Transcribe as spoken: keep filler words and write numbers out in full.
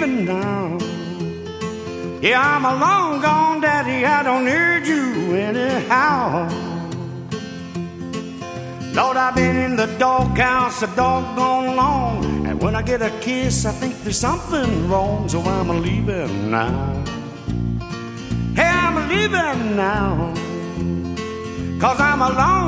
leaving now. Yeah, I'm a long gone daddy, I don't need you anyhow. Lord, I've been in the doghouse a doggone long, and when I get a kiss, I think there's something wrong, so I'm a-leaving now. Hey, I'm a-leaving now, 'cause I'm a long